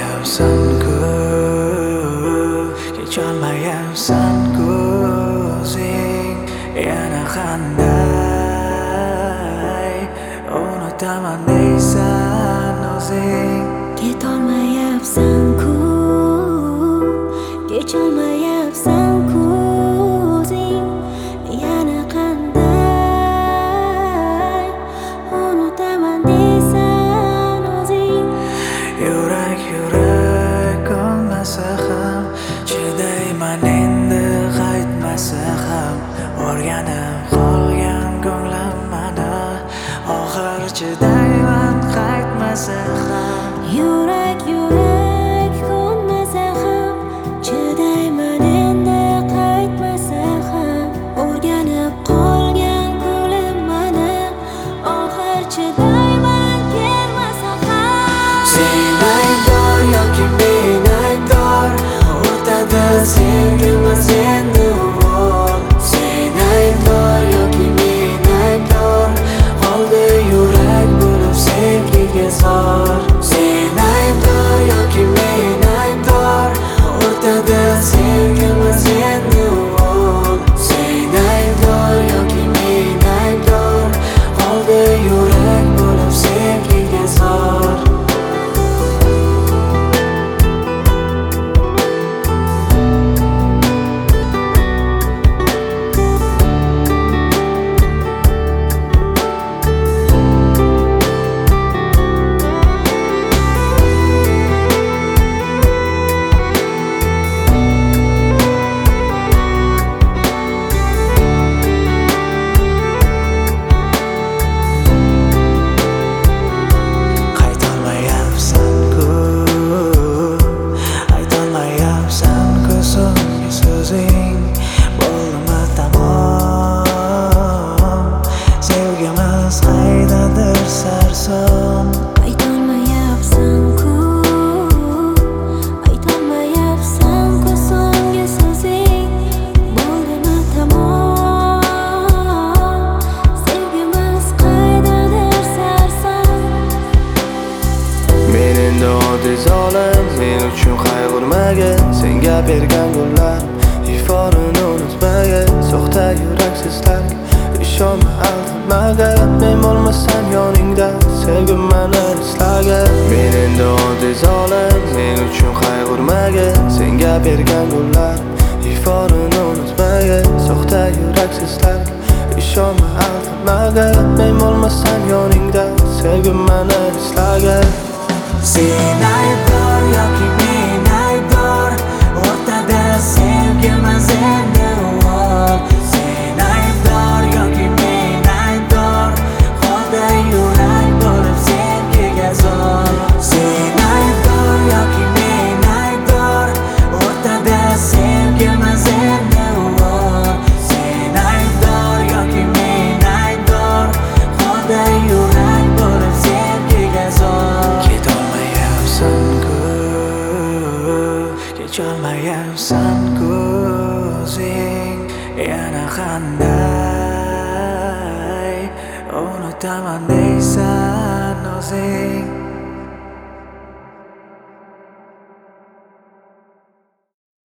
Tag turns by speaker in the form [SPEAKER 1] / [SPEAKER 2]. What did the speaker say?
[SPEAKER 1] kecholmayapsan-ku, kecholmayapsan-ku o'zing yana qanday unutaman deysan o'zing.
[SPEAKER 2] Ketolmayapsan-ku, kecholmayapsan-ku o'zing yana qanday unutaman deysan o'zing.
[SPEAKER 1] Yurak ko'nmasa ham, chidayman endi qaytmasa ham. O'rganib qolgan ko'nglim mana, oxir chidayman qaytmasa ham.
[SPEAKER 2] Yurak ko'nmasa ham, chidayman endi qaytmasa ham. O'rganib qolgan ko'nglim mana, oxir chidayman kelmasa ham.
[SPEAKER 1] Sen aybdor yoki men aybdor, o'rtada sevgimiz endi bor. Sen aybdor yoki men aybdor, qoldi yurak bo'lib sevgiga zor. Sen aybdor yoki men aybdor, o'rtada sevgimiz endi bor. Sen aybdor yoki men aybdor, qoldi yurak bo'lib sevgiga zor.
[SPEAKER 2] Aytolmayapsan-ku, aytolmayapsan-ku so'nggi so'zing. Bo'ldimi tamom, sevgimiz qaydadir sarson.
[SPEAKER 3] Men endi oddiy zolim, men uchun qayg'urmagin. Senga bergan gullar iforini unutmagin. Soxta yuraksizlar ishonma aldamoqqa. Men bo'lmasam yoningda sevgim meni eslagin. Men endi oddiy zolim, men uchun qayg'urmagin. Senga bergan gullar iforini unutmagin. Soxta yuraksizlar ishonma aldamoqqa. Men bo'lmasam yoningda sevgim meni eslagin.
[SPEAKER 1] Sen aybdor yoki men aybdor, o'rtada sevgimiz endi bor. Sen aybdor yoki men aybdor, qoldi yurak bo'lib sevgiga zor. Sen aybdor yoki men aybdor, o'rtada sevgimiz endi bor. Sen aybdor yoki men aybdor, qoldi yurak bo'lib sevgiga zor. Kecholmayapsan-ku o'zing yana qanday unutaman deysan o'zing.